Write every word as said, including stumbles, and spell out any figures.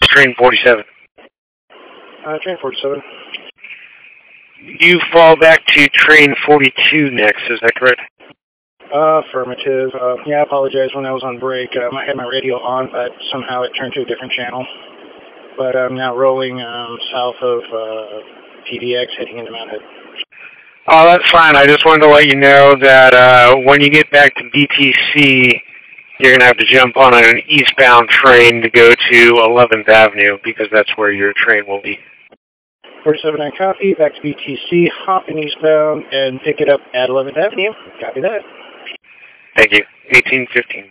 train forty-seven. Uh, train forty-seven. You fall back to train forty-two next, is that correct? Uh, affirmative. Uh, yeah, I apologize. When I was on break, um, I had my radio on, but somehow it turned to a different channel. But I'm now rolling um, south of uh, P D X, heading into Mount Hood. Oh, that's fine. I just wanted to let you know that uh, when you get back to B T C, you're going to have to jump on an eastbound train to go to eleventh Avenue, because that's where your train will be. forty-seven, I copy. Back to B T C, hop in eastbound, and pick it up at eleventh Avenue. Copy that. Thank you. eighteen fifteen.